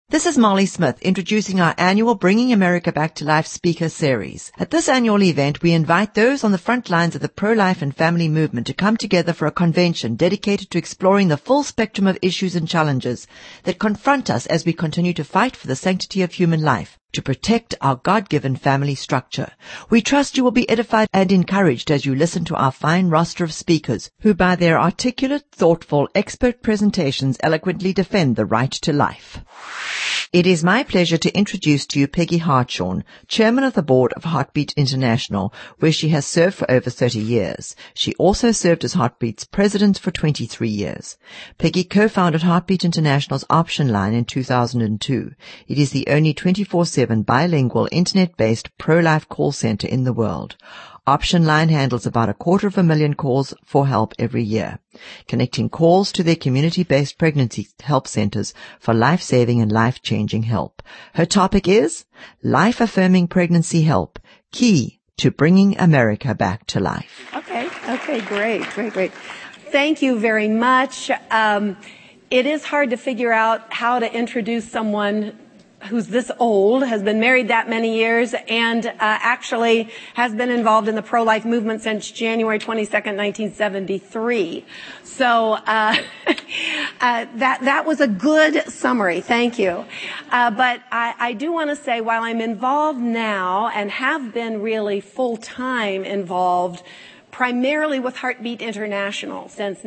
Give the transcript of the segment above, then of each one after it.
This is Molly Smith introducing our annual Bringing America Back to Life speaker series. At this annual event, we invite those on the front lines of the pro-life and family movement to come together for a convention dedicated to exploring the full spectrum of issues and challenges that confront us as we continue to fight for the sanctity of human life, to protect our God-given family structure. We trust you will be edified and encouraged as you listen to our fine roster of speakers who, by their articulate, thoughtful, expert presentations, eloquently defend the right to life. It is my pleasure to introduce to you Peggy Hartshorn, Chairman of the Board of Heartbeat International, where she has served for over 30 years. She also served as Heartbeat's president for 23 years. Peggy co-founded Heartbeat International's Option Line in 2002. It is the only 24/7 bilingual internet-based pro-life call center in the world. Option Line handles about 250,000 calls for help every year, connecting calls to their community-based pregnancy help centers for life-saving and life-changing help. Her topic is Life-Affirming Pregnancy Help, Key to Bringing America Back to Life. Okay, great. Thank you very much. It is hard to figure out how to introduce someone who's this old, has been married that many years, and actually has been involved in the pro-life movement since January 22nd, 1973. So that was a good summary. Thank you. But I do want to say, while I'm involved now and have been really full-time involved primarily with Heartbeat International since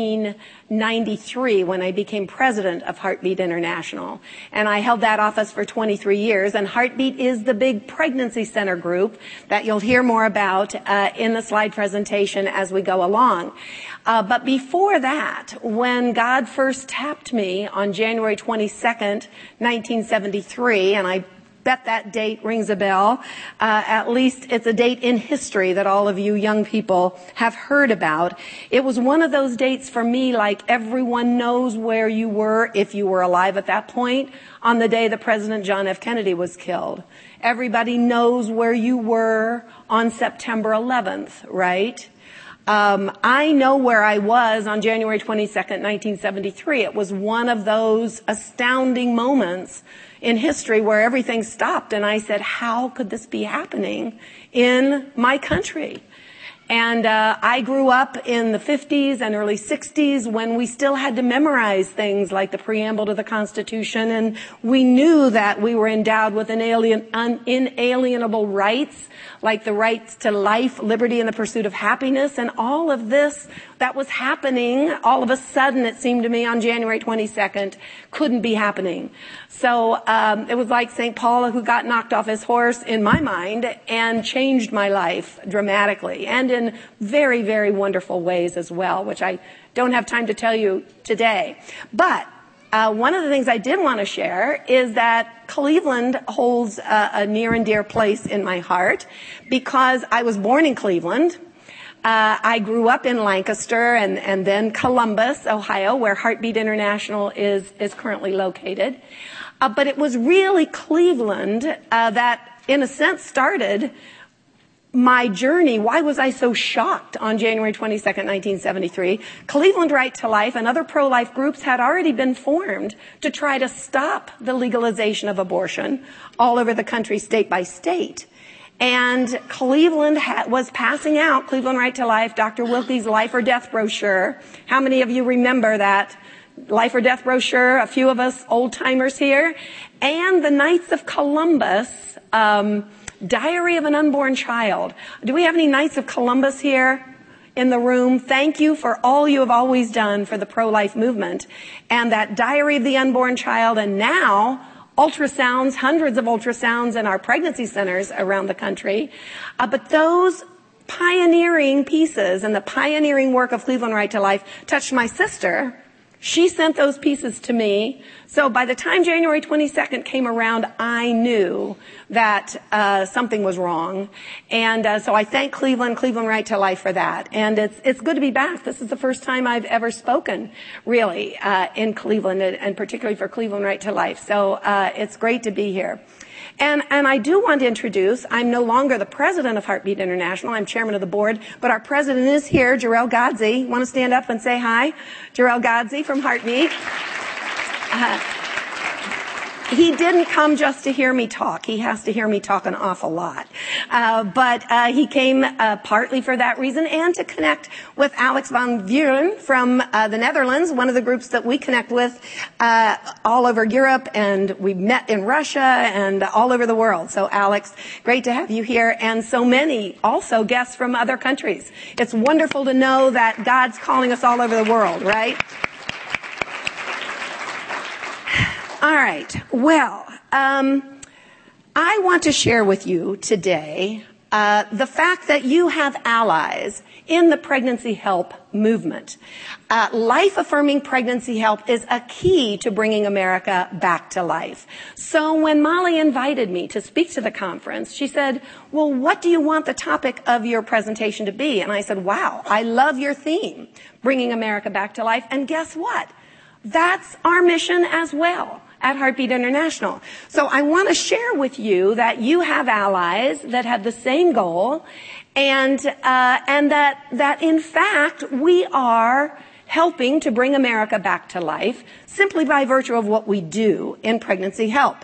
1993, when I became president of Heartbeat International. And I held that office for 23 years. And Heartbeat is the big pregnancy center group that you'll hear more about in the slide presentation as we go along. But before that, when God first tapped me on January 22nd, 1973, and I bet that date rings a bell. At least it's a date in history that all of you young people have heard about. It was one of those dates for me, like everyone knows where you were, if you were alive at that point, on the day that President John F. Kennedy was killed. Everybody knows where you were on September 11th, right? I know where I was on January 22nd, 1973. It was one of those astounding moments in history where everything stopped, and I said, how could this be happening in my country? And I grew up in the 50s and early 60s when we still had to memorize things like the preamble to the Constitution, and we knew that we were endowed with inalienable rights, like the rights to life, liberty, and the pursuit of happiness. And all of this that was happening, all of a sudden, it seemed to me, on January 22nd, couldn't be happening. So it was like St. Paul, who got knocked off his horse in my mind and changed my life dramatically, and in very, very wonderful ways as well, which I don't have time to tell you today. But one of the things I did want to share is that Cleveland holds a near and dear place in my heart because I was born in Cleveland. I grew up in Lancaster and then Columbus, Ohio, where Heartbeat International is currently located. But it was really Cleveland that, in a sense, started my journey. Why was I so shocked on January 22nd, 1973? Cleveland Right to Life and other pro-life groups had already been formed to try to stop the legalization of abortion all over the country, state by state. And Cleveland was passing out, Cleveland Right to Life, Dr. Wilkie's Life or Death brochure. How many of you remember that Life or Death brochure? A few of us old-timers here. And the Knights of Columbus, Diary of an Unborn Child. Do we have any Knights of Columbus here in the room? Thank you for all you have always done for the pro-life movement. And that Diary of the Unborn Child, and now ultrasounds, hundreds of ultrasounds in our pregnancy centers around the country. But those pioneering pieces and the pioneering work of Cleveland Right to Life touched my sister. She sent those pieces to me. So by the time January 22nd came around, I knew that something was wrong. And so I thank Cleveland Right to Life for that. And it's good to be back. This is the first time I've ever spoken, really, in Cleveland, and particularly for Cleveland Right to Life. So it's great to be here. And I do want to introduce, I'm no longer the president of Heartbeat International. I'm chairman of the board, but our president is here, Jarrell Godsey. Want to stand up and say hi? Jarrell Godsey from Heartbeat. He didn't come just to hear me talk. He has to hear me talk an awful lot. But he came partly for that reason and to connect with Alex van Vuuren from the Netherlands, one of the groups that we connect with all over Europe, and we met in Russia and all over the world. So Alex, great to have you here, and so many also guests from other countries. It's wonderful to know that God's calling us all over the world, right? All right. Well, I want to share with you today the fact that you have allies in the pregnancy help movement. Life-affirming pregnancy help is a key to bringing America back to life. So when Molly invited me to speak to the conference, she said, well, what do you want the topic of your presentation to be? And I said, wow, I love your theme, bringing America back to life. And guess what? That's our mission as well at Heartbeat International. So I want to share with you that you have allies that have the same goal, and that in fact we are helping to bring America back to life simply by virtue of what we do in pregnancy help.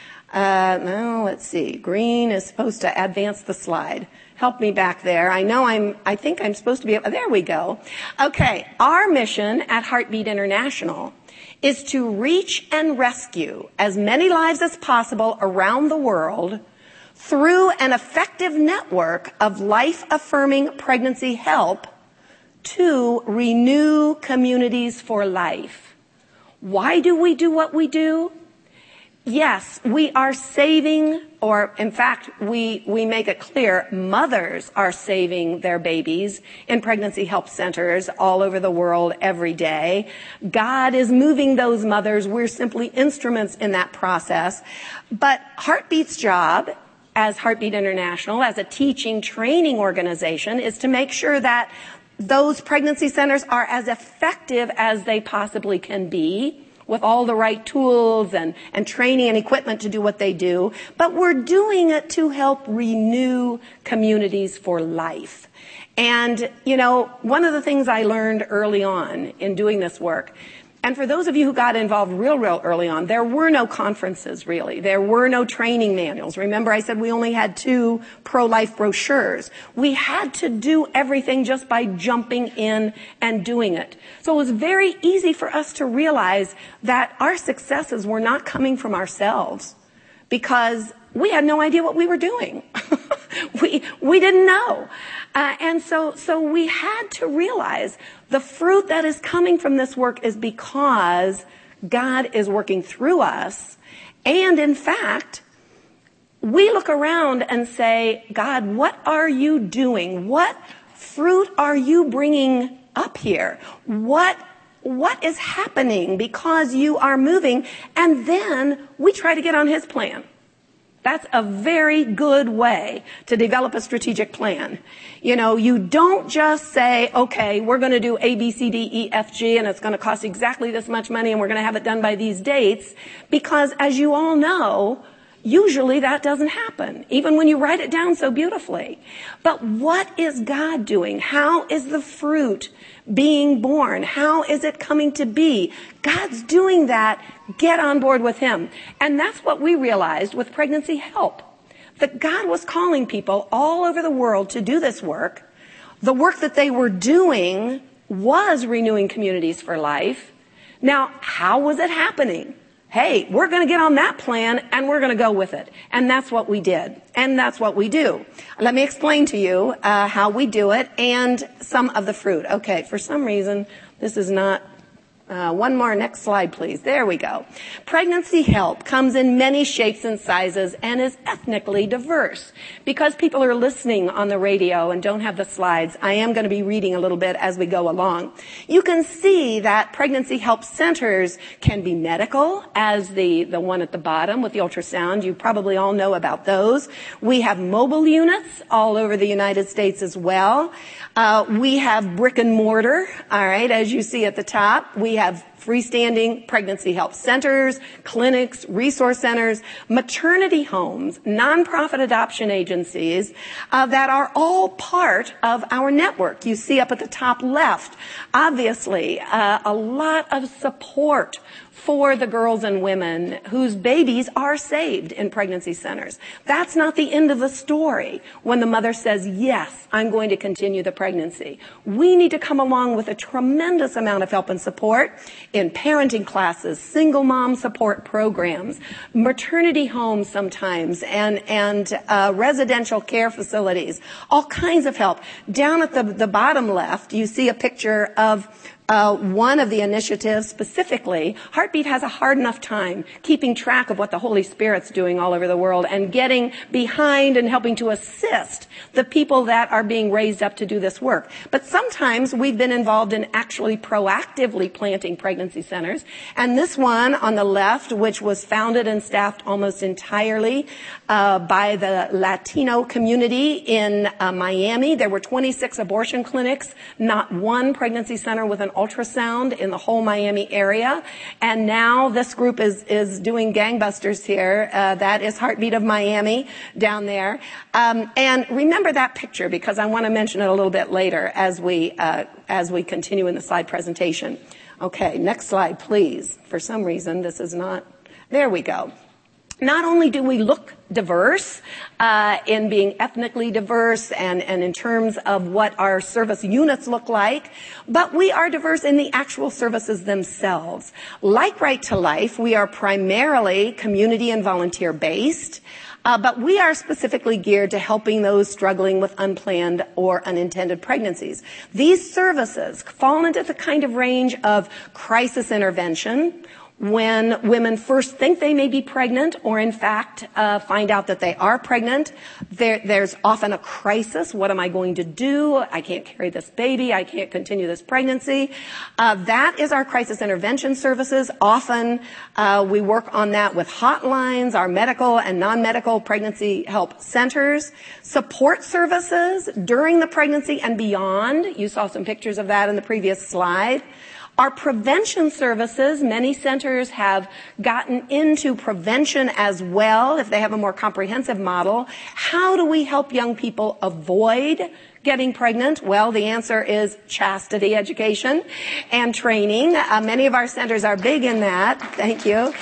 Now let's see. Green is supposed to advance the slide. Help me back there. I think I'm supposed to be, there we go. Okay. Our mission at Heartbeat International is to reach and rescue as many lives as possible around the world through an effective network of life-affirming pregnancy help to renew communities for life. Why do we do what we do? Yes, we are saving, or in fact, we make it clear, mothers are saving their babies in pregnancy help centers all over the world every day. God is moving those mothers. We're simply instruments in that process. But Heartbeat's job as Heartbeat International, as a teaching training organization, is to make sure that those pregnancy centers are as effective as they possibly can be, with all the right tools and training and equipment to do what they do. But we're doing it to help renew communities for life. And, you know, one of the things I learned early on in doing this work, and for those of you who got involved real early on, there were no conferences, really. There were no training manuals. Remember, I said we only had 2 pro-life brochures. We had to do everything just by jumping in and doing it. So it was very easy for us to realize that our successes were not coming from ourselves, because we had no idea what we were doing. We didn't know. And so we had to realize the fruit that is coming from this work is because God is working through us. And in fact, we look around and say, God, what are you doing? What fruit are you bringing up here? What is happening because you are moving? And then we try to get on his plan. That's a very good way to develop a strategic plan. You know, you don't just say, okay, we're going to do A, B, C, D, E, F, G, and it's going to cost exactly this much money, and we're going to have it done by these dates, because as you all know, usually that doesn't happen, even when you write it down so beautifully. But what is God doing? How is the fruit being born? How is it coming to be? God's doing that. Get on board with him. And that's what we realized with pregnancy help, that God was calling people all over the world to do this work. The work that they were doing was renewing communities for life. Now, how was it happening? Hey, we're going to get on that plan and we're going to go with it. And that's what we did. And that's what we do. Let me explain to you how we do it and some of the fruit. Okay, for some reason, this is not... one more, next slide, please. There we go. Pregnancy help comes in many shapes and sizes and is ethnically diverse. Because people are listening on the radio and don't have the slides, I am going to be reading a little bit as we go along. You can see that pregnancy help centers can be medical, as the one at the bottom with the ultrasound. You probably all know about those. We have mobile units all over the United States as well. We have brick and mortar, all right, as you see at the top. We have freestanding pregnancy help centers, clinics, resource centers, maternity homes, nonprofit adoption agencies that are all part of our network. You see up at the top left, obviously, a lot of support for the girls and women whose babies are saved in pregnancy centers. That's not the end of the story when the mother says, yes, I'm going to continue the pregnancy. We need to come along with a tremendous amount of help and support in parenting classes, single mom support programs, maternity homes sometimes, and residential care facilities, all kinds of help. Down at the bottom left, you see a picture of one of the initiatives specifically. Heartbeat has a hard enough time keeping track of what the Holy Spirit's doing all over the world and getting behind and helping to assist the people that are being raised up to do this work. But sometimes we've been involved in actually proactively planting pregnancy centers. And this one on the left, which was founded and staffed almost entirely by the Latino community in Miami. There were 26 abortion clinics, not one pregnancy center with an ultrasound in the whole Miami area. And now this group is doing gangbusters here. That is Heartbeat of Miami down there. And remember that picture because I want to mention it a little bit later as we continue in the slide presentation. Okay, next slide, please. For some reason, this is not. There we go. Not only do we look diverse in being ethnically diverse and in terms of what our service units look like, but we are diverse in the actual services themselves. Like Right to Life, we are primarily community and volunteer based. But we are specifically geared to helping those struggling with unplanned or unintended pregnancies. These services fall into the kind of range of crisis intervention, when women first think they may be pregnant or in fact find out that they are pregnant. There's often a crisis. What am I going to do? I can't carry this baby. I can't continue this pregnancy. That is our crisis intervention services. Often we work on that with hotlines, our medical and non-medical pregnancy help centers, support services during the pregnancy and beyond. You saw some pictures of that in the previous slide. Our prevention services, many centers have gotten into prevention as well if they have a more comprehensive model. How do we help young people avoid getting pregnant? Well, the answer is chastity education and training. Many of our centers are big in that. Thank you.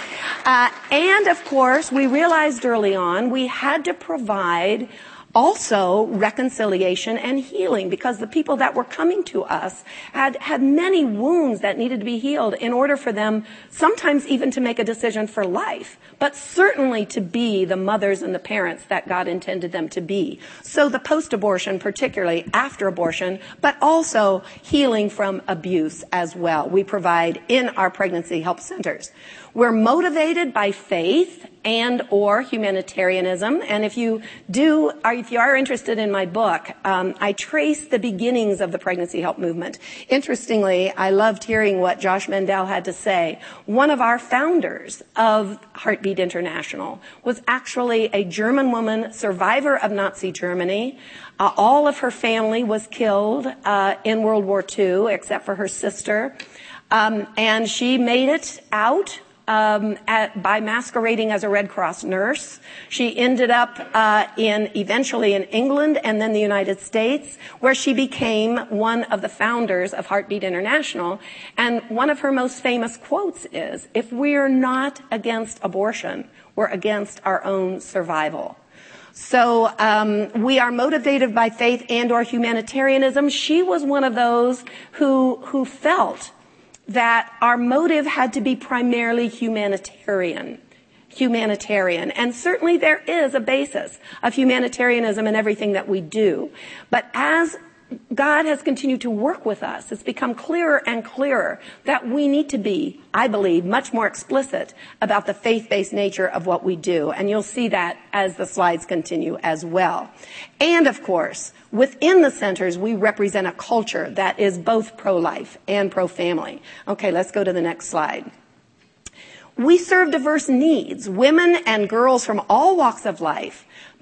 And of course, we realized early on we had to provide also reconciliation and healing because the people that were coming to us had many wounds that needed to be healed in order for them sometimes even to make a decision for life, but certainly to be the mothers and the parents that God intended them to be. So the post-abortion, particularly after abortion, but also healing from abuse as well. We provide in our pregnancy help centers. We're motivated by faith and or humanitarianism. And if you are interested in my book, I trace the beginnings of the pregnancy help movement. Interestingly, I loved hearing what Josh Mendel had to say. One of our founders of Heartbeat International was actually a German woman, survivor of Nazi Germany. All of her family was killed in World War II, except for her sister. And she made it out by masquerading as a Red Cross nurse. She ended up eventually in England and then the United States, where she became one of the founders of Heartbeat International. And one of her most famous quotes is, "If we're not against abortion, we're against our own survival." So we are motivated by faith and or humanitarianism. She was one of those who felt that our motive had to be primarily humanitarian. And certainly there is a basis of humanitarianism in everything that we do. But as God has continued to work with us, it's become clearer and clearer that we need to be, I believe, much more explicit about the faith-based nature of what we do. And you'll see that as the slides continue as well. And of course, within the centers, we represent a culture that is both pro-life and pro-family. Okay, let's go to the next slide. We serve diverse needs, women and girls from all walks of life,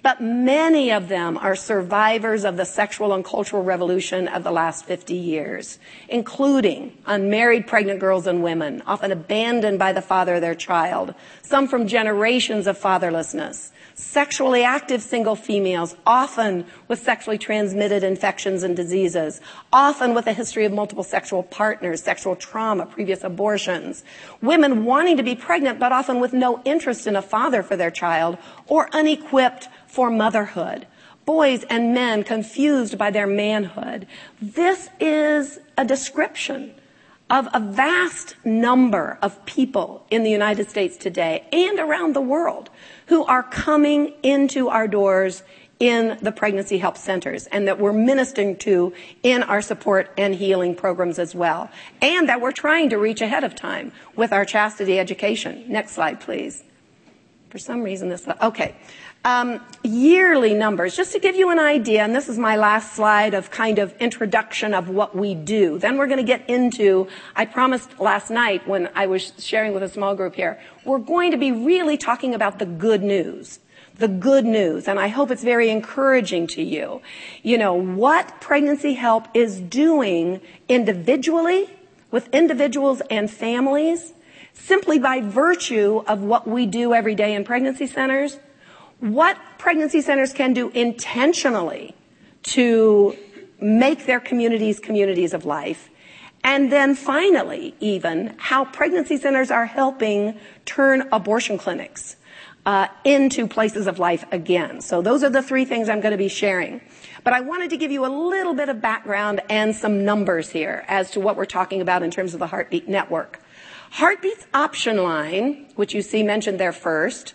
but many of them are survivors of the sexual and cultural revolution of the last 50 years, including unmarried pregnant girls and women, often abandoned by the father of their child, some from generations of fatherlessness, sexually active single females, often with sexually transmitted infections and diseases, often with a history of multiple sexual partners, sexual trauma, previous abortions, women wanting to be pregnant but often with no interest in a father for their child or unequipped for motherhood, boys and men confused by their manhood. This is a description of a vast number of people in the United States today and around the world who are coming into our doors in the pregnancy help centers and that we're ministering to in our support and healing programs as well, and that we're trying to reach ahead of time with our chastity education. Next slide, please. For some reason this, okay. Yearly numbers, just to give you an idea, and this is my last slide of kind of introduction of what we do. Then we're going to get into, I promised last night when I was sharing with a small group here, we're going to be really talking about the good news. The good news, and I hope it's very encouraging to you. You know, what Pregnancy Help is doing individually, with individuals and families, simply by virtue of what we do every day in pregnancy centers, what pregnancy centers can do intentionally to make their communities communities of life, and then finally, even, how pregnancy centers are helping turn abortion clinics into places of life again. So those are the three things I'm going to be sharing. But I wanted to give you a little bit of background and some numbers here as to what we're talking about in terms of the Heartbeat Network. Heartbeat's option line, which you see mentioned there first,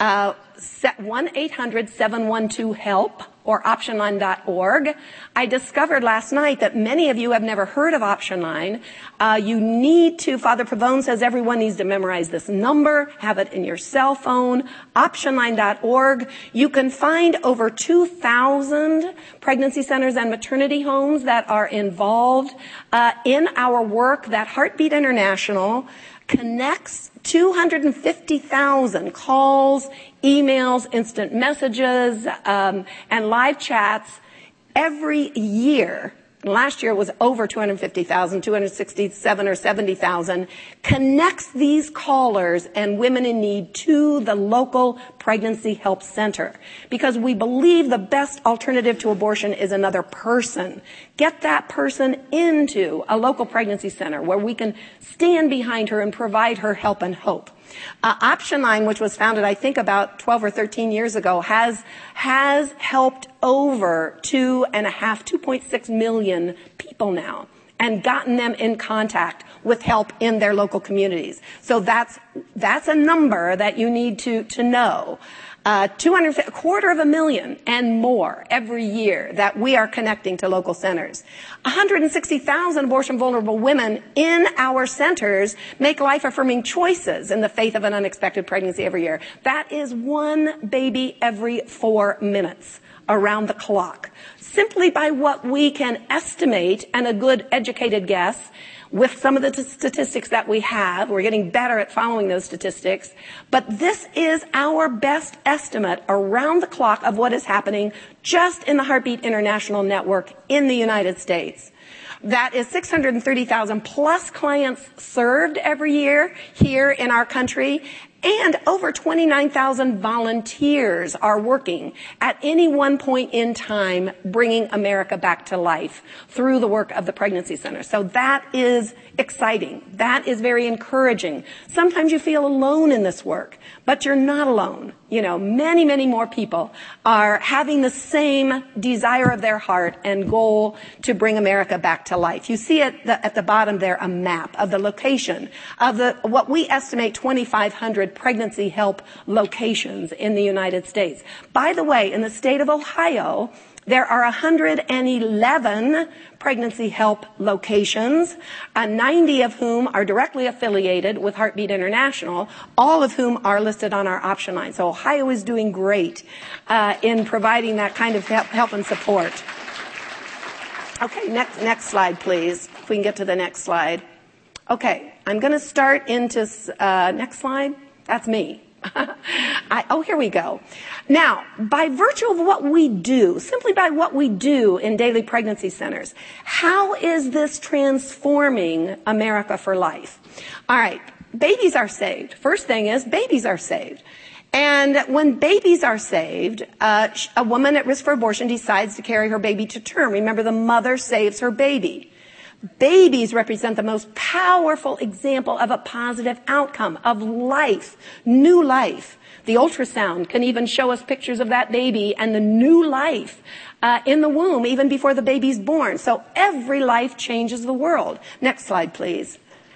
1-800-712-HELP or optionline.org. I discovered last night that many of you have never heard of Option Line. You need to, Father Pavone says everyone needs to memorize this number, have it in your cell phone, optionline.org. You can find over 2,000 pregnancy centers and maternity homes that are involved in our work. That Heartbeat International connects 250,000 calls, emails, instant messages, and live chats every year. Last year it was over 250,000, 267 or 70,000, connects these callers and women in need to the local pregnancy help center. Because we believe the best alternative to abortion is another person. Get that person into a local pregnancy center where we can stand behind her and provide her help and hope. Option Line, which was founded, I think, about 12 or 13 years ago, has helped over 2.6 million people now and gotten them in contact with help in their local communities. So that's a number that you need to know. 250,000 and more every year that we are connecting to local centers. 160,000 abortion vulnerable women in our centers make life-affirming choices in the faith of an unexpected pregnancy every year. That is one baby every 4 minutes around the clock. Simply by what we can estimate and a good educated guess with some of the statistics that we have. We're getting better at following those statistics. But this is our best estimate around the clock of what is happening just in the Heartbeat International Network in the United States. That is 630,000 plus clients served every year here in our country. And over 29,000 volunteers are working at any one point in time bringing America back to life through the work of the pregnancy center. So that is exciting. That is very encouraging. Sometimes you feel alone in this work, but you're not alone. You know, many, many more people are having the same desire of their heart and goal to bring America back to life. You see at the bottom there a map of the location of what we estimate 2,500 pregnancy help locations in the United States. By the way, in the state of Ohio, there are 111 pregnancy help locations, 90 of whom are directly affiliated with Heartbeat International, all of whom are listed on our option line. So Ohio is doing great in providing that kind of help and support. Okay, next slide, please. If we can get to the next slide. Okay, I'm going to start into next slide. That's me. Here we go. Now, by virtue of what we do, simply by what we do in daily pregnancy centers, how is this transforming America for life? All right, babies are saved. First thing is babies are saved. And when babies are saved, a woman at risk for abortion decides to carry her baby to term. Remember, the mother saves her baby. Babies represent the most powerful example of a positive outcome, of life, new life. The ultrasound can even show us pictures of that baby and the new life in the womb, even before the baby's born. So every life changes the world. Next slide, please.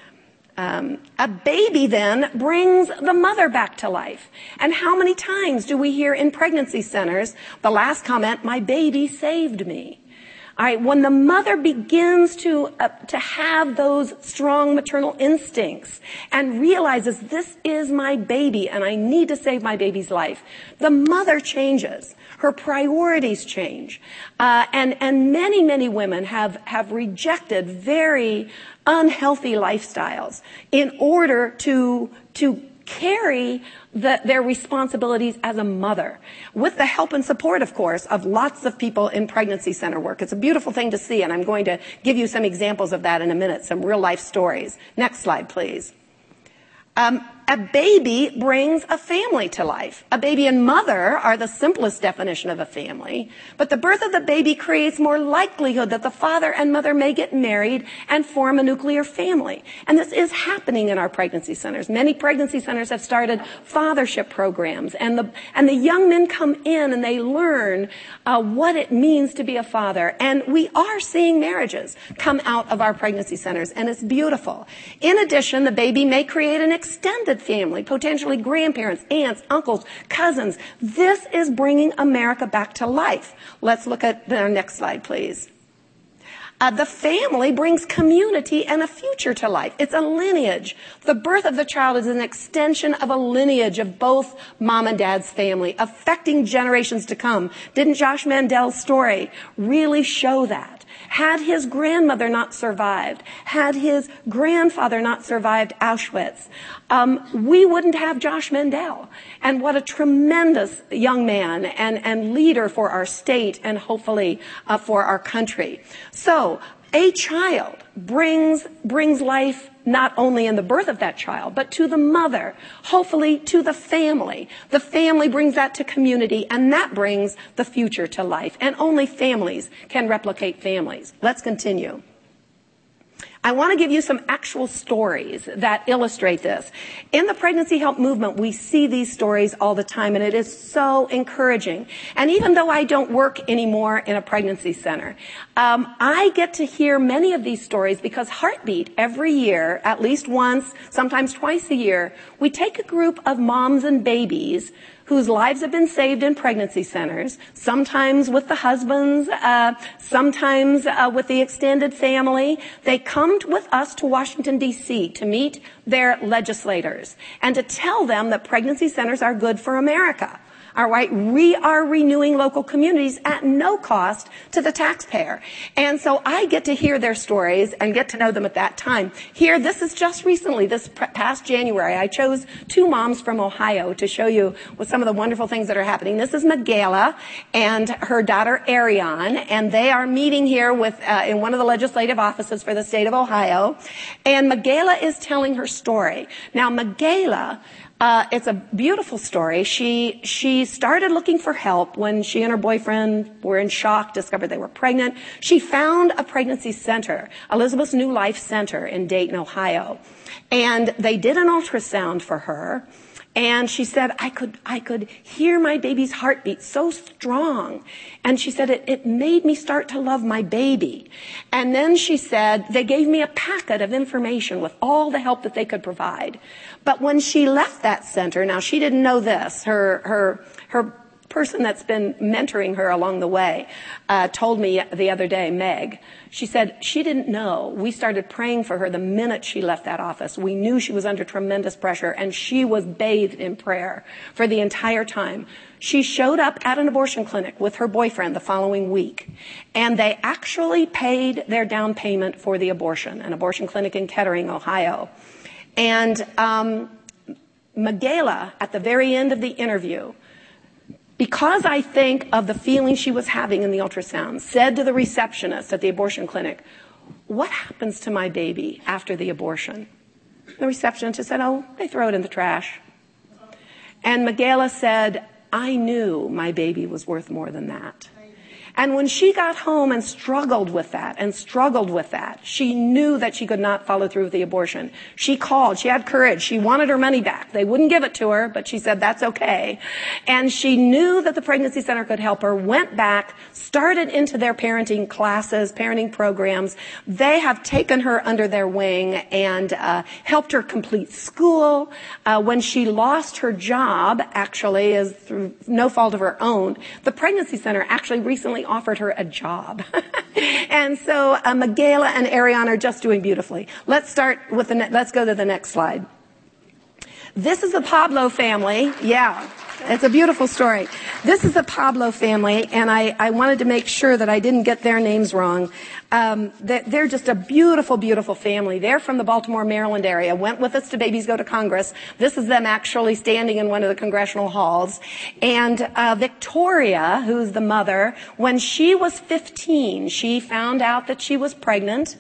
A baby then brings the mother back to life. And how many times do we hear in pregnancy centers the last comment, my baby saved me? All right, when the mother begins to have those strong maternal instincts and realizes this is my baby and I need to save my baby's life, the mother changes. Her priorities change. And many women have rejected very unhealthy lifestyles in order to carry their responsibilities as a mother, with the help and support, of course, of lots of people in pregnancy center work. It's a beautiful thing to see, and I'm going to give you some examples of that in a minute, some real life stories. Next slide, please. A baby brings a family to life. A baby and mother are the simplest definition of a family, but the birth of the baby creates more likelihood that the father and mother may get married and form a nuclear family. And this is happening in our pregnancy centers. Many pregnancy centers have started fathership programs, and the young men come in and they learn what it means to be a father. And we are seeing marriages come out of our pregnancy centers, and it's beautiful. In addition, the baby may create an extended family, potentially grandparents, aunts, uncles, cousins. This is bringing America back to life. Let's look at our next slide, please. The family brings community and a future to life. It's a lineage. The birth of the child is an extension of a lineage of both mom and dad's family, affecting generations to come. Didn't Josh Mandel's story really show that? Had his grandmother not survived, had his grandfather not survived Auschwitz, we wouldn't have Josh Mandel. And what a tremendous young man and leader for our state and hopefully for our country. So a child brings life not only in the birth of that child, but to the mother, hopefully to the family. The family brings that to community, and that brings the future to life. And only families can replicate families. Let's continue. I want to give you some actual stories that illustrate this. In the pregnancy help movement, we see these stories all the time, and it is so encouraging. And even though I don't work anymore in a pregnancy center, I get to hear many of these stories because Heartbeat, every year, at least once, sometimes twice a year, we take a group of moms and babies whose lives have been saved in pregnancy centers, sometimes with the husbands, sometimes with the extended family. They come with us to Washington, D.C. to meet their legislators and to tell them that pregnancy centers are good for America. All right, we are renewing local communities at no cost to the taxpayer. And so I get to hear their stories and get to know them at that time. Here, this is just recently, this past January, I chose 2 moms from Ohio to show you what some of the wonderful things that are happening. This is Michaela and her daughter Ariane, and they are meeting here with in one of the legislative offices for the state of Ohio. And Michaela is telling her story. Now, Michaela, it's a beautiful story. She started looking for help when she and her boyfriend were in shock, discovered they were pregnant. She found a pregnancy center, Elizabeth's New Life Center in Dayton, Ohio. And they did an ultrasound for her. And she said, I could hear my baby's heartbeat so strong. And she said, it made me start to love my baby. And then she said, they gave me a packet of information with all the help that they could provide. But when she left that center, now she didn't know this, her person that's been mentoring her along the way told me the other day, Meg, she said she didn't know. We started praying for her the minute she left that office. We knew she was under tremendous pressure, and she was bathed in prayer for the entire time. She showed up at an abortion clinic with her boyfriend the following week, and they actually paid their down payment for the abortion, an abortion clinic in Kettering, Ohio. And Michaela, at the very end of the interview, because I think of the feeling she was having in the ultrasound, said to the receptionist at the abortion clinic, "What happens to my baby after the abortion?" The receptionist said, "Oh, they throw it in the trash." And Michaela said, "I knew my baby was worth more than that." And when she got home and struggled with that, she knew that she could not follow through with the abortion. She called. She had courage. She wanted her money back. They wouldn't give it to her, but she said, that's okay. And she knew that the pregnancy center could help her, went back, started into their parenting classes, parenting programs. They have taken her under their wing and helped her complete school. When she lost her job, actually, is through no fault of her own, the pregnancy center actually recently offered her a job. And so Michaela and Ariana are just doing beautifully. Let's go to the next slide. This is the Pablo family. Yeah, it's a beautiful story. This is the Pablo family, and I wanted to make sure that I didn't get their names wrong. They're just a beautiful, beautiful family. They're from the Baltimore, Maryland area. Went with us to Babies Go to Congress. This is them actually standing in one of the congressional halls. And Victoria, who's the mother, when she was 15, she found out that she was pregnant.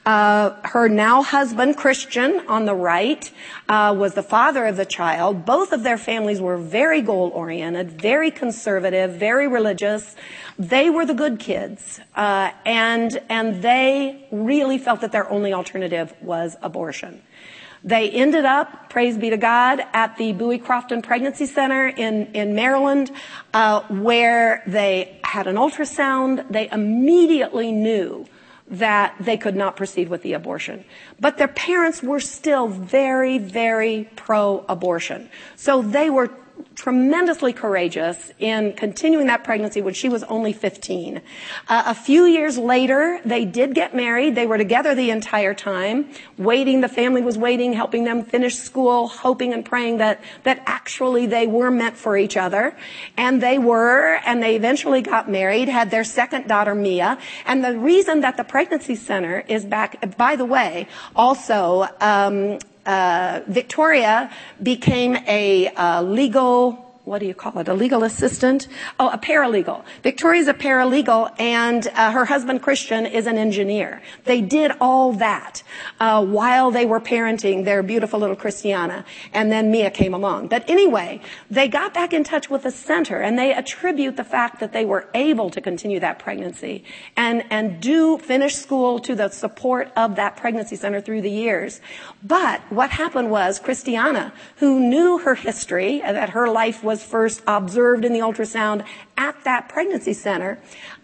Her now husband, Christian, on the right, was the father of the child. Both of their families were very goal-oriented, very conservative, very religious. They were the good kids, and they really felt that their only alternative was abortion. They ended up, praise be to God, at the Bowie Crofton Pregnancy Center in Maryland, where they had an ultrasound. They immediately knew that they could not proceed with the abortion. But their parents were still very, very pro-abortion. So they were tremendously courageous in continuing that pregnancy when she was only 15. A few years later, they did get married. They were together the entire time, waiting. The family was waiting, helping them finish school, hoping and praying that actually they were meant for each other. And they were, and they eventually got married, had their second daughter, Mia. And the reason that the pregnancy center is back, by the way, also, Victoria became a legal, what do you call it? A legal assistant? Oh, a paralegal. Victoria's a paralegal, and her husband, Christian, is an engineer. They did all that while they were parenting their beautiful little Christiana, and then Mia came along. But anyway, they got back in touch with the center, and they attribute the fact that they were able to continue that pregnancy and do finish school to the support of that pregnancy center through the years. But what happened was Christiana, who knew her history, that her life was first observed in the ultrasound at that pregnancy center,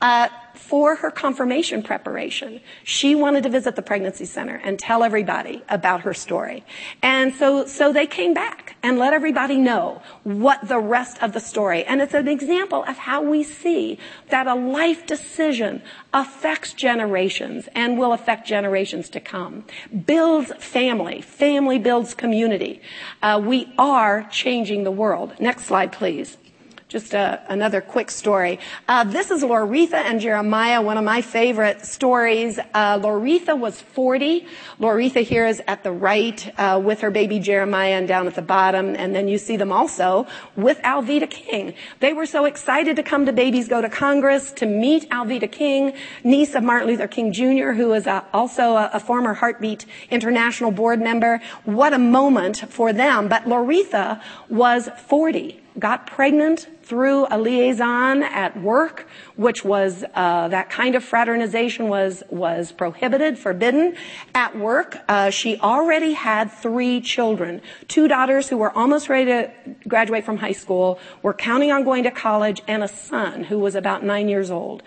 for her confirmation preparation, she wanted to visit the pregnancy center and tell everybody about her story. And so they came back and let everybody know what the rest of the story. And it's an example of how we see that a life decision affects generations and will affect generations to come. Builds family. Family builds community. We are changing the world. Next slide, please. Just another quick story. This is Loretha and Jeremiah, one of my favorite stories. Loretha was 40. Loretha here is at the right with her baby Jeremiah, and down at the bottom. And then you see them also with Alveda King. They were so excited to come to Babies Go to Congress to meet Alveda King, niece of Martin Luther King Jr., who is also a former Heartbeat International board member. What a moment for them. But Loretha was 40. Got pregnant through a liaison at work, which was that kind of fraternization was prohibited, forbidden at work. She already had 3 children, 2 daughters who were almost ready to graduate from high school, were counting on going to college, and a son who was about 9 years old.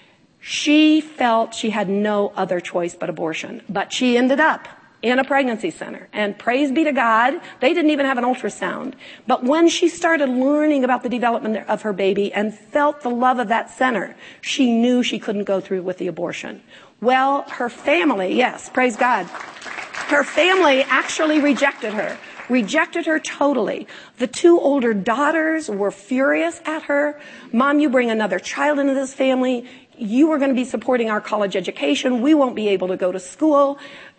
She felt she had no other choice but abortion, but she ended up in a pregnancy center. And praise be to God, they didn't even have an ultrasound. But when she started learning about the development of her baby and felt the love of that center, she knew she couldn't go through with the abortion. Well, her family, yes, praise God, her family actually rejected her totally. The 2 older daughters were furious at her. Mom, you bring another child into this family. You are going to be supporting our college education. We won't be able to go to school.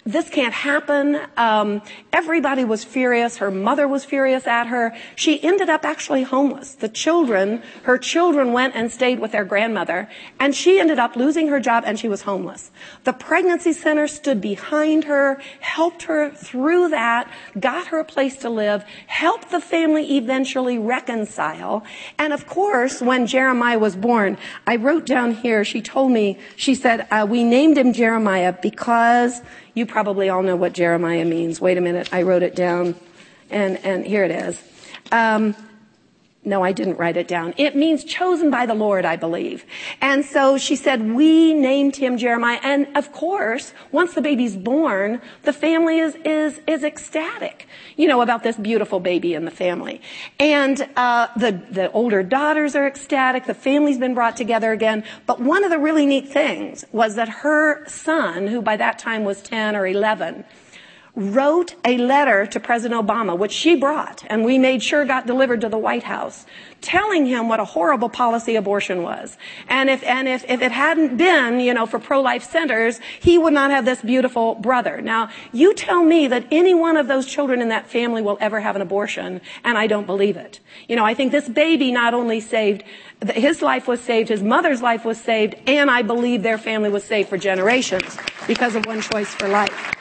this can't happen. Everybody was furious. Her mother was furious at her. She ended up actually homeless. Her children went and stayed with their grandmother, and she ended up losing her job, and she was homeless. The pregnancy center stood behind her, helped her through that, got her a place to live, helped the family eventually reconcile. And of course, when Jeremiah was born, I wrote down here, she told me, she said, we named him Jeremiah because you probably all know what Jeremiah means. Wait a minute, I wrote it down, and here it is. No, I didn't write it down. It means chosen by the Lord, I believe. And so she said, we named him Jeremiah. And of course, once the baby's born, the family is ecstatic, about this beautiful baby in the family. And the older daughters are ecstatic. The family's been brought together again. But one of the really neat things was that her son, who by that time was 10 or 11, wrote a letter to President Obama, which she brought, and we made sure got delivered to the White House, telling him what a horrible policy abortion was. And if it hadn't been, for pro-life centers, he would not have this beautiful brother. Now, you tell me that any one of those children in that family will ever have an abortion, and I don't believe it. I think this baby not only saved, his life was saved, his mother's life was saved, and I believe their family was saved for generations because of one choice for life.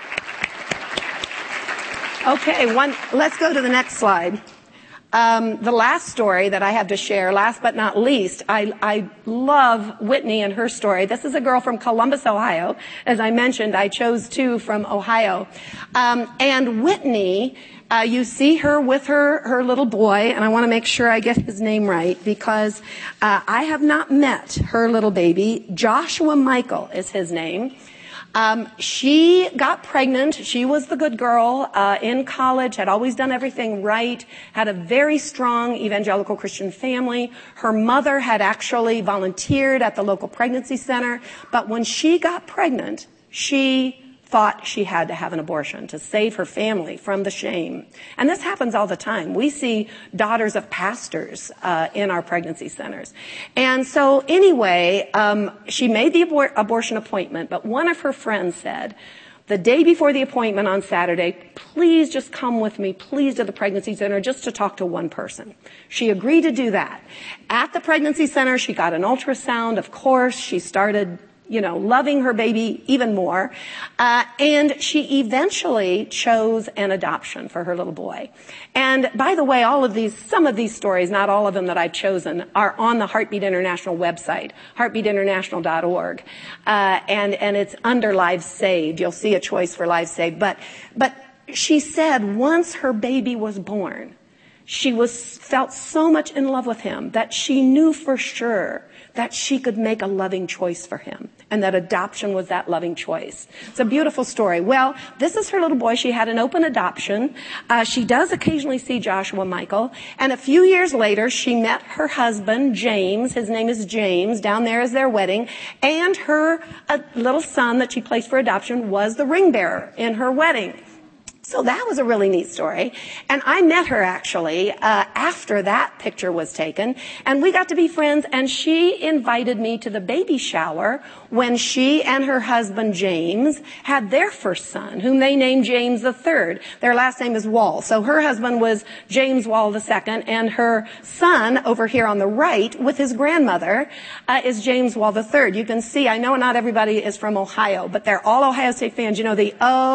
Okay, let's go to the next slide. The last story that I have to share, last but not least, I love Whitney and her story. This is a girl from Columbus, Ohio. As I mentioned, I chose two from Ohio. And Whitney, you see her with her little boy, and I want to make sure I get his name right because I have not met her little baby. Joshua Michael is his name. She got pregnant. She was the good girl, in college, had always done everything right, had a very strong evangelical Christian family. Her mother had actually volunteered at the local pregnancy center. But when she got pregnant, she thought she had to have an abortion to save her family from the shame. And this happens all the time. We see daughters of pastors in our pregnancy centers. And so anyway, she made the abortion appointment, but one of her friends said, the day before the appointment on Saturday, please just come with me, please, to the pregnancy center just to talk to one person. She agreed to do that. At the pregnancy center, she got an ultrasound. Of course, she started loving her baby even more. And she eventually chose an adoption for her little boy. And by the way, some of these stories, not all of them that I've chosen, are on the Heartbeat International website, heartbeatinternational.org. And it's under Lives Saved. You'll see a choice for Lives Saved. But she said once her baby was born, she felt so much in love with him that she knew for sure that she could make a loving choice for him, and that adoption was that loving choice. It's a beautiful story. Well, this is her little boy. She had an open adoption. She does occasionally see Joshua Michael, and a few years later, she met her husband, James. His name is James. Down there is their wedding, and her little son that she placed for adoption was the ring bearer in her wedding. So that was a really neat story. And I met her actually after that picture was taken. And we got to be friends. And she invited me to the baby shower when she and her husband James had their first son, whom they named James III. Their last name is Wall. So her husband was James Wall II. And her son over here on the right with his grandmother is James Wall III. You can see, I know not everybody is from Ohio, but they're all Ohio State fans. The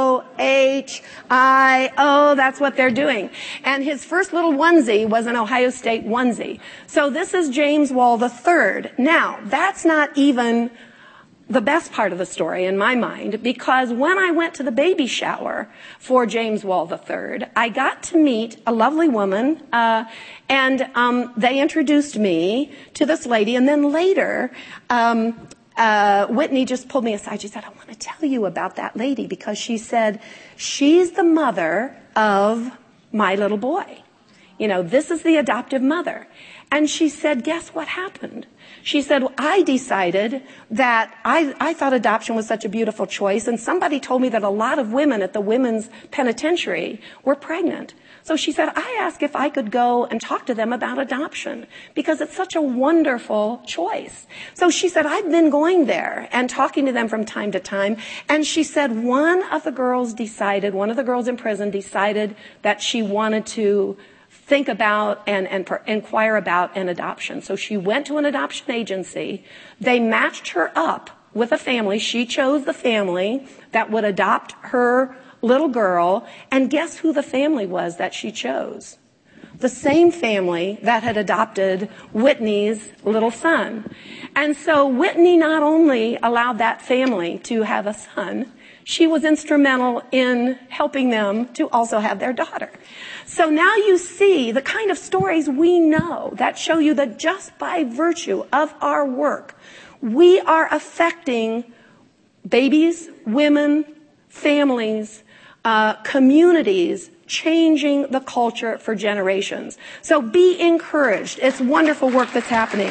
O-H-I-O, that's what they're doing. And his first little onesie was an Ohio State onesie. So this is James Wall III. Now, that's not even the best part of the story in my mind, because when I went to the baby shower for James Wall III, I got to meet a lovely woman, and they introduced me to this lady, and then later, Whitney just pulled me aside. She said, I want to tell you about that lady, because she said, she's the mother of my little boy. This is the adoptive mother. And she said, guess what happened? She said, I decided that I thought adoption was such a beautiful choice, and somebody told me that a lot of women at the women's penitentiary were pregnant. So she said, I asked if I could go and talk to them about adoption because it's such a wonderful choice. So she said, I've been going there and talking to them from time to time. And she said one of the girls in prison decided that she wanted to think about and inquire about an adoption. So she went to an adoption agency. They matched her up with a family. She chose the family that would adopt her little girl. And guess who the family was that she chose? The same family that had adopted Whitney's little son. And so Whitney not only allowed that family to have a son, she was instrumental in helping them to also have their daughter. So now you see the kind of stories we know that show you that just by virtue of our work, we are affecting babies, women, families, communities, changing the culture for generations. So be encouraged. It's wonderful work that's happening.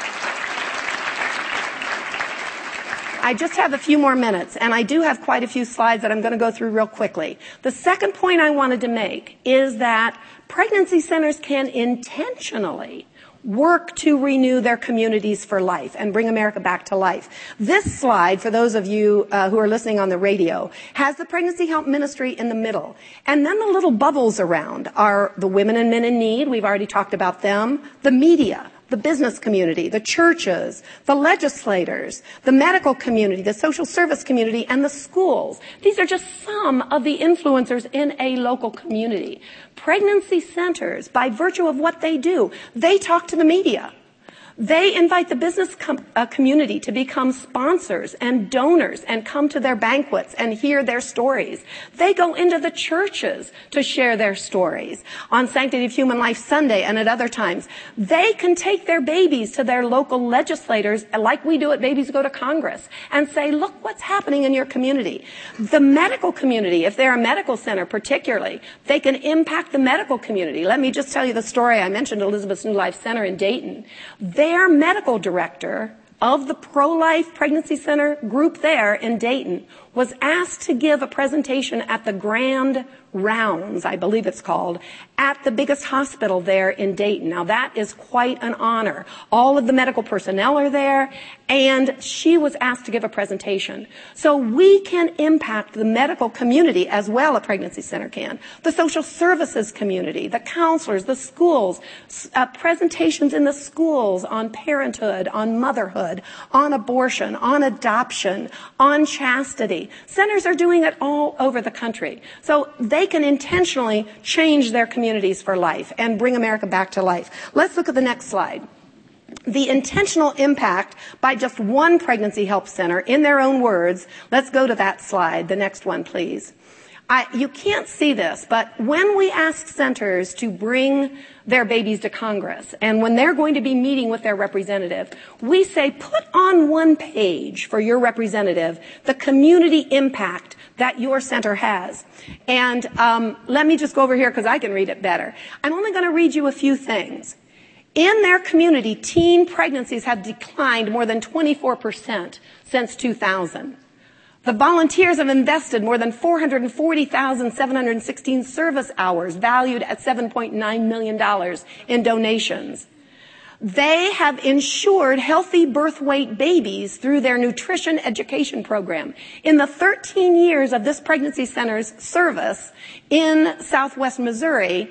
I just have a few more minutes, and I do have quite a few slides that I'm going to go through real quickly. The second point I wanted to make is that pregnancy centers can intentionally work to renew their communities for life and bring America back to life. This slide, for those of you who are listening on the radio, has the Pregnancy Help Ministry in the middle. And then the little bubbles around are the women and men in need. We've already talked about them. The media, the business community, the churches, the legislators, the medical community, the social service community, and the schools. These are just some of the influencers in a local community. Pregnancy centers, by virtue of what they do, they talk to the media. They invite the business community to become sponsors and donors and come to their banquets and hear their stories. They go into the churches to share their stories. On Sanctity of Human Life Sunday and at other times, they can take their babies to their local legislators, like we do at Babies Go to Congress, and say, look what's happening in your community. The medical community, if they're a medical center particularly, they can impact the medical community. Let me just tell you the story. I mentioned Elizabeth's New Life Center in Dayton. Their medical director of the pro-life pregnancy center group there in Dayton was asked to give a presentation at the Grand Rounds, I believe it's called, at the biggest hospital there in Dayton. Now that is quite an honor. All of the medical personnel are there, and she was asked to give a presentation. So we can impact the medical community as well, a pregnancy center can. The social services community, the counselors, the schools, presentations in the schools on parenthood, on motherhood, on abortion, on adoption, on chastity. Centers are doing it all over the country. So they can intentionally change their communities for life and bring America back to life. Let's look at the next slide. The intentional impact by just one pregnancy help center, in their own words. Let's go to that slide. The next one, please. You can't see this, but when we ask centers to bring their babies to Congress, and when they're going to be meeting with their representative, we say, put on one page for your representative the community impact that your center has. And let me just go over here because I can read it better. I'm only going to read you a few things. In their community, teen pregnancies have declined more than 24% since 2000. The volunteers have invested more than 440,716 service hours, valued at $7.9 million in donations. They have ensured healthy birth weight babies through their nutrition education program. In the 13 years of this pregnancy center's service in Southwest Missouri,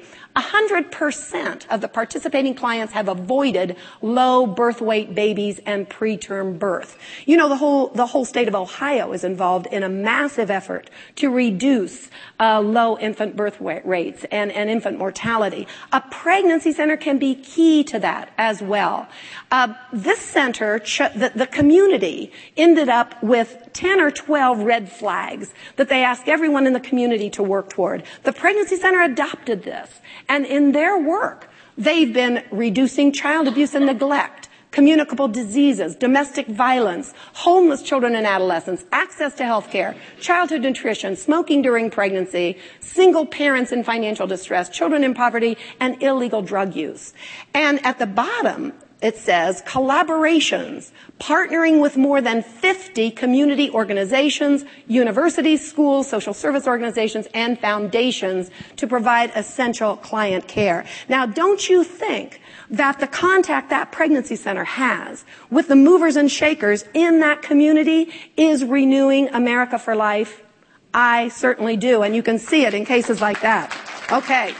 100% of the participating clients have avoided low birth weight babies and preterm birth. You know, the whole state of Ohio is involved in a massive effort to reduce low infant birth rates and infant mortality. A pregnancy center can be key to that as well. This center, the community ended up with 10 or 12 red flags that they asked everyone in the community to work toward. The pregnancy center adopted this. And in their work, they've been reducing child abuse and neglect, communicable diseases, domestic violence, homeless children and adolescents, access to health care, childhood nutrition, smoking during pregnancy, single parents in financial distress, children in poverty, and illegal drug use. And at the bottom, it says, collaborations, partnering with more than 50 community organizations, universities, schools, social service organizations, and foundations to provide essential client care. Now, don't you think that the contact that pregnancy center has with the movers and shakers in that community is renewing America for Life? I certainly do, and you can see it in cases like that. Okay,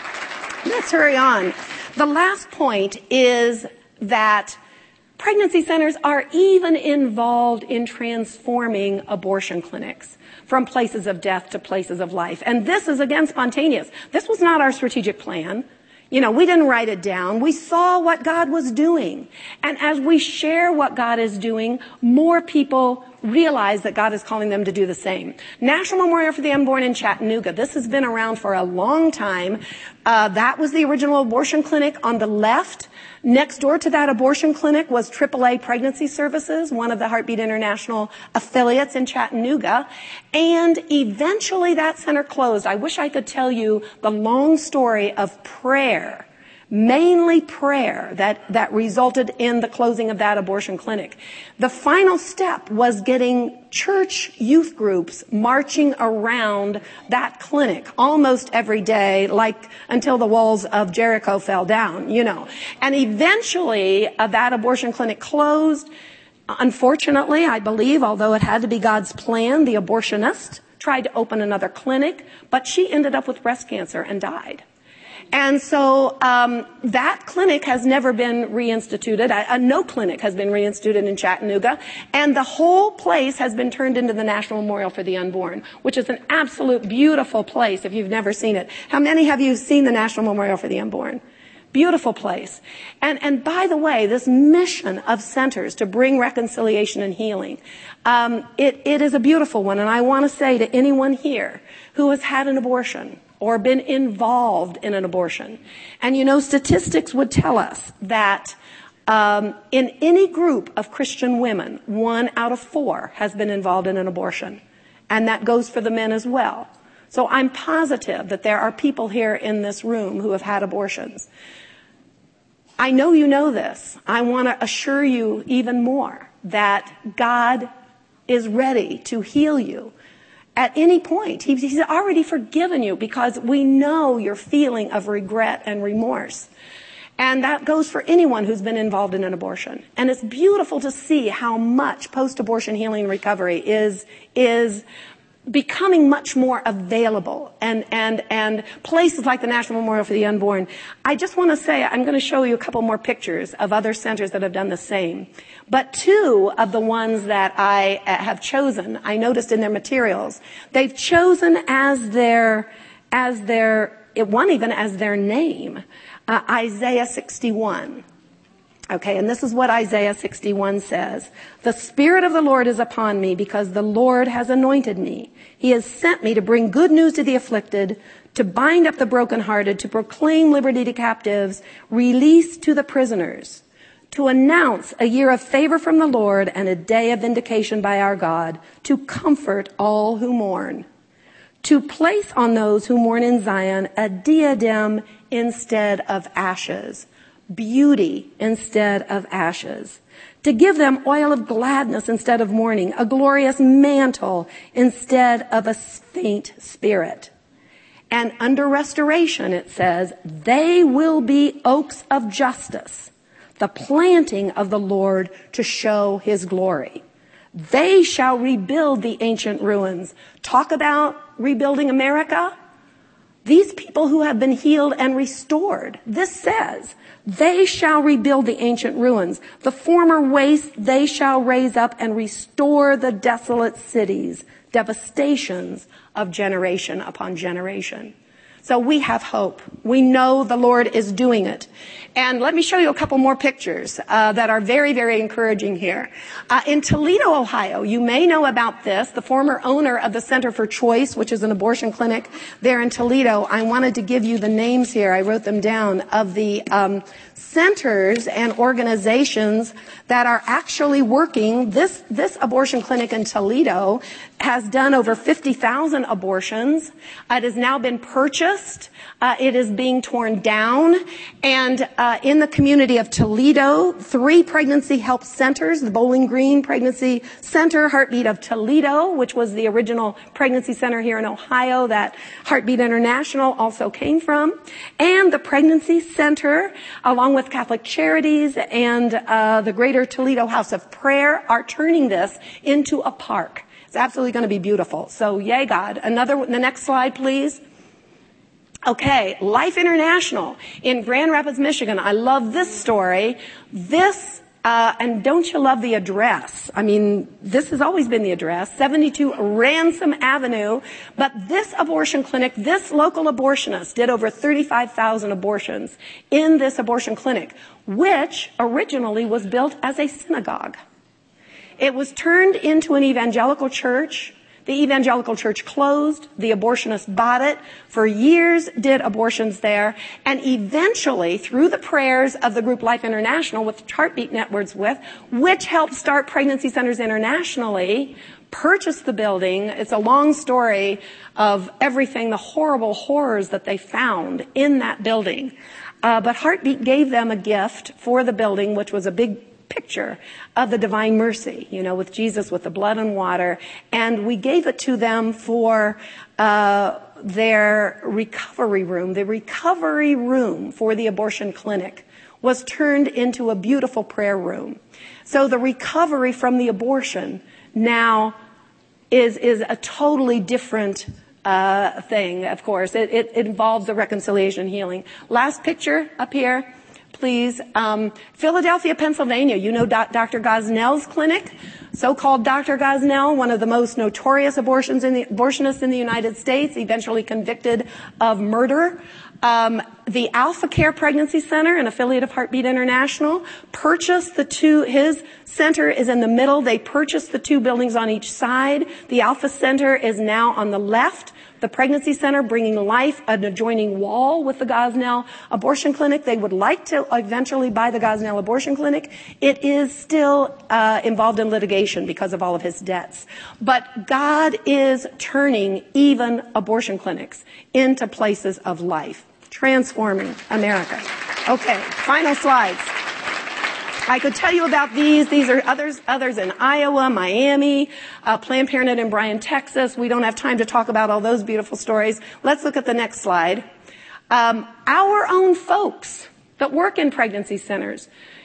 let's hurry on. The last point is that pregnancy centers are even involved in transforming abortion clinics from places of death to places of life. And this is, again, spontaneous. This was not our strategic plan. You know, we didn't write it down. We saw what God was doing. And as we share what God is doing, more people realize that God is calling them to do the same. National Memorial for the Unborn in Chattanooga. This has been around for a long time. That was the original abortion clinic on the left. Next door to that abortion clinic was AAA Pregnancy Services, one of the Heartbeat International affiliates in Chattanooga. And eventually that center closed. I wish I could tell you the long story of prayer, mainly prayer, that resulted in the closing of that abortion clinic. The final step was getting church youth groups marching around that clinic almost every day, like until the walls of Jericho fell down, you know. And eventually that abortion clinic closed. Unfortunately, I believe, although it had to be God's plan, the abortionist tried to open another clinic, but she ended up with breast cancer and died. And so that clinic has never been reinstituted. No clinic has been reinstituted in Chattanooga. And the whole place has been turned into the National Memorial for the Unborn, which is an absolute beautiful place if you've never seen it. How many have you seen the National Memorial for the Unborn? Beautiful place. And by the way, this mission of centers to bring reconciliation and healing, it is a beautiful one. And I want to say to anyone here who has had an abortion or been involved in an abortion. And you know, statistics would tell us that in any group of Christian women, 1 out of 4 has been involved in an abortion. And that goes for the men as well. So I'm positive that there are people here in this room who have had abortions. I know you know this. I want to assure you even more that God is ready to heal you. At any point, he's already forgiven you because we know your feeling of regret and remorse. And that goes for anyone who's been involved in an abortion. And it's beautiful to see how much post-abortion healing and recovery is becoming much more available, and places like the National Memorial for the Unborn. I just want to say, I'm going to show you a couple more pictures of other centers that have done the same. But 2 of the ones that I have chosen, I noticed in their materials, they've chosen as their one even as their name, Isaiah 61. Okay, and this is what Isaiah 61 says. The Spirit of the Lord is upon me because the Lord has anointed me. He has sent me to bring good news to the afflicted, to bind up the brokenhearted, to proclaim liberty to captives, release to the prisoners, to announce a year of favor from the Lord and a day of vindication by our God, to comfort all who mourn, to place on those who mourn in Zion a diadem instead of ashes, beauty instead of ashes, to give them oil of gladness instead of mourning, a glorious mantle instead of a faint spirit. And under restoration, it says, they will be oaks of justice, the planting of the Lord to show his glory. They shall rebuild the ancient ruins. Talk about rebuilding America. These people who have been healed and restored, this says, they shall rebuild the ancient ruins. The former waste they shall raise up and restore the desolate cities, devastations of generation upon generation. So we have hope. We know the Lord is doing it. And let me show you a couple more pictures that are very, very encouraging here. In Toledo, Ohio, you may know about this. The former owner of the Center for Choice, which is an abortion clinic there in Toledo, I wanted to give you the names here. I wrote them down of the centers and organizations that are actually working. This abortion clinic in Toledo has done over 50,000 abortions. It has now been purchased purchased. It is being torn down. And in the community of Toledo, 3 pregnancy help centers, the Bowling Green Pregnancy Center, Heartbeat of Toledo, which was the original pregnancy center here in Ohio that Heartbeat International also came from, and the Pregnancy Center, along with Catholic Charities and the Greater Toledo House of Prayer, are turning this into a park. It's absolutely going to be beautiful. So yay, God. The next slide, please. Okay, Life International in Grand Rapids, Michigan. I love this story. And don't you love the address? I mean, this has always been the address, 72 Ransom Avenue. But this abortion clinic, this local abortionist did over 35,000 abortions in this abortion clinic, which originally was built as a synagogue. It was turned into an evangelical church. The evangelical church closed. The abortionist bought it. For years did abortions there. And eventually, through the prayers of the group Life International, which Heartbeat networks with, which helped start pregnancy centers internationally, purchased the building. It's a long story of everything, the horrible horrors that they found in that building. But Heartbeat gave them a gift for the building, which was a big picture of the divine mercy, with Jesus, with the blood and water. And we gave it to them for their recovery room. The recovery room for the abortion clinic was turned into a beautiful prayer room. So the recovery from the abortion now is a totally different thing, of course. It involves the reconciliation healing. Last picture up here. Please. Philadelphia, Pennsylvania. Dr. Gosnell's clinic, so-called Dr. Gosnell, one of the most notorious abortionists in the United States, eventually convicted of murder. The Alpha Care Pregnancy Center, an affiliate of Heartbeat International, purchased his center is in the middle. They purchased the 2 buildings on each side. The Alpha Center is now on the left. The Pregnancy Center bringing life, an adjoining wall with the Gosnell Abortion Clinic. They would like to eventually buy the Gosnell Abortion Clinic. It is still involved in litigation because of all of his debts. But God is turning even abortion clinics into places of life, transforming America. Okay, final slides. I could tell you about these. These are others in Iowa, Miami, Planned Parenthood in Bryan, Texas. We don't have time to talk about all those beautiful stories. Let's look at the next slide. Our own folks that work in pregnancy centers,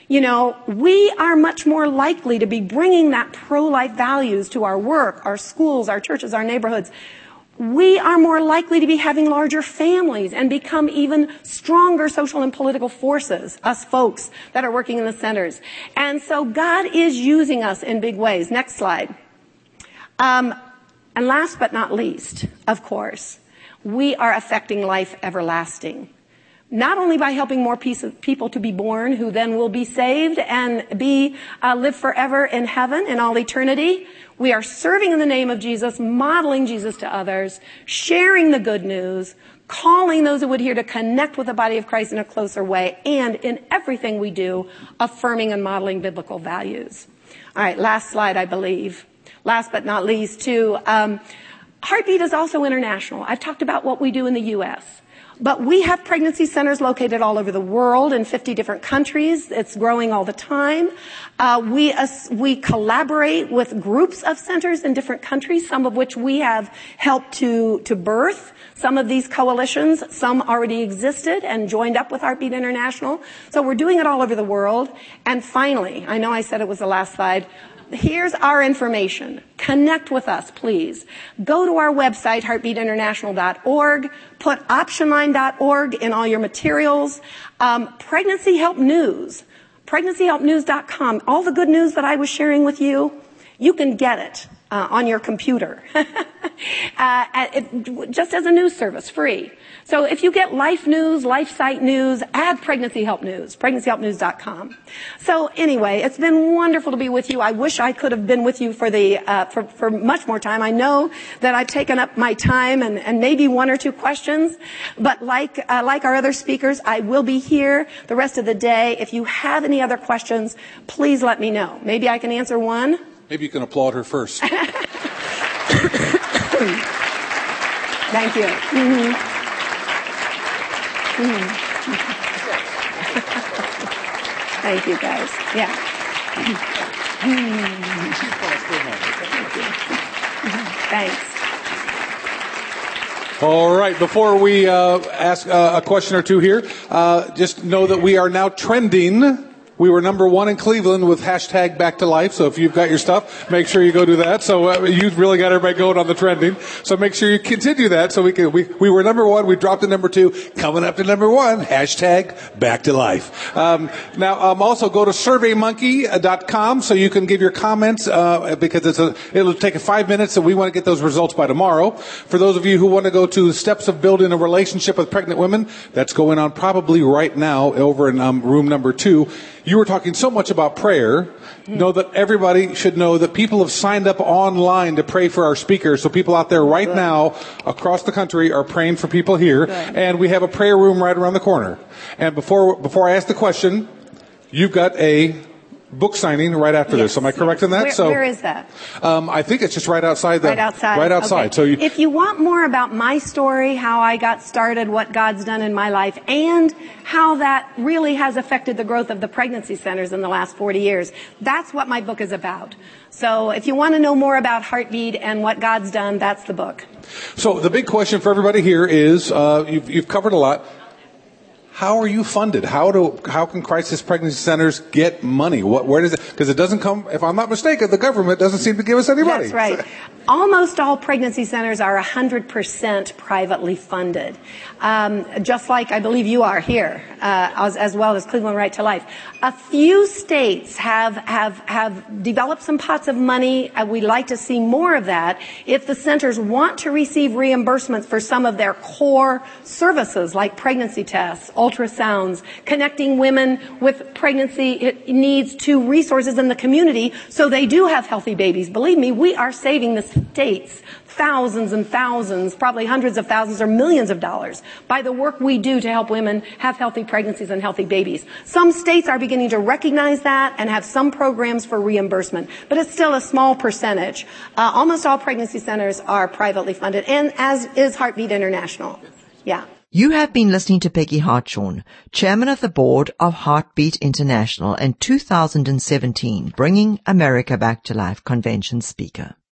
we are much more likely to be bringing that pro-life values to our work, our schools, our churches, our neighborhoods. We are more likely to be having larger families and become even stronger social and political forces, us folks that are working in the centers. And so God is using us in big ways. Next slide. And last but not least, of course, we are affecting life everlasting. Not only by helping more people to be born who then will be saved and live forever in heaven in all eternity. We are serving in the name of Jesus, modeling Jesus to others, sharing the good news, calling those who would hear to connect with the body of Christ in a closer way, and in everything we do, affirming and modeling biblical values. All right, last slide, I believe. Last but not least, too, Heartbeat is also international. I've talked about what we do in the U.S., but we have pregnancy centers located all over the world in 50 different countries. It's growing all the time. We collaborate with groups of centers in different countries, some of which we have helped to birth. Some of these coalitions, some already existed and joined up with Heartbeat International. So we're doing it all over the world. And finally, I know I said it was the last slide. Here's our information. Connect with us, please. Go to our website, heartbeatinternational.org. Put optionline.org in all your materials. Pregnancy Help News, pregnancyhelpnews.com. All the good news that I was sharing with you, you can get it on your computer. Just as a news service, free. So if you get Life News, Life Site News, add Pregnancy Help News, pregnancyhelpnews.com. So anyway, it's been wonderful to be with you. I wish I could have been with you for much more time. I know that I've taken up my time and maybe 1 or 2 questions, but like our other speakers, I will be here the rest of the day. If you have any other questions, please let me know. Maybe I can answer one. Maybe you can applaud her first. Thank you. Mm-hmm. Thank you, guys. Yeah. Thanks. All right. Before we ask a question or two here, just know that we are now trending. We were number 1 in Cleveland with hashtag Back to Life. So if you've got your stuff, make sure you go do that. So you've really got everybody going on the trending. So make sure you continue that. So we were number 1. We dropped to number 2. Coming up to number 1. Hashtag Back to Life. Now, also go to surveymonkey.com so you can give your comments, because it'll take 5 minutes and we want to get those results by tomorrow. For those of you who want to go to steps of building a relationship with pregnant women, that's going on probably right now over in room number 2. You were talking so much about prayer. Know that everybody should know that people have signed up online to pray for our speakers. So people out there right now across the country are praying for people here. And we have a prayer room right around the corner. And before I ask the question, you've got a book signing right after this. Am I correct in that? Where is that? I think it's just right outside. Right outside. Okay. So if you want more about my story, how I got started, what God's done in my life, and how that really has affected the growth of the pregnancy centers in the last 40 years, that's what my book is about. So if you want to know more about Heartbeat and what God's done, that's the book. So the big question for everybody here is, you've covered a lot. How are you funded? How can crisis pregnancy centers get money? Where does it? Because it doesn't come, if I'm not mistaken, the government doesn't seem to give us any money. That's right. Almost all pregnancy centers are 100% privately funded, just like I believe you are here, as well as Cleveland Right to Life. A few states have developed some pots of money. We'd like to see more of that. If the centers want to receive reimbursements for some of their core services, like pregnancy tests, ultrasounds, connecting women with pregnancy needs to resources in the community so they do have healthy babies. Believe me, we are saving the states thousands and thousands, probably hundreds of thousands or millions of dollars by the work we do to help women have healthy pregnancies and healthy babies. Some states are beginning to recognize that and have some programs for reimbursement, but it's still a small percentage. Almost all pregnancy centers are privately funded, and as is Heartbeat International. Yeah. You have been listening to Peggy Hartshorn, Chairman of the Board of Heartbeat International and 2017 Bringing America Back to Life Convention speaker.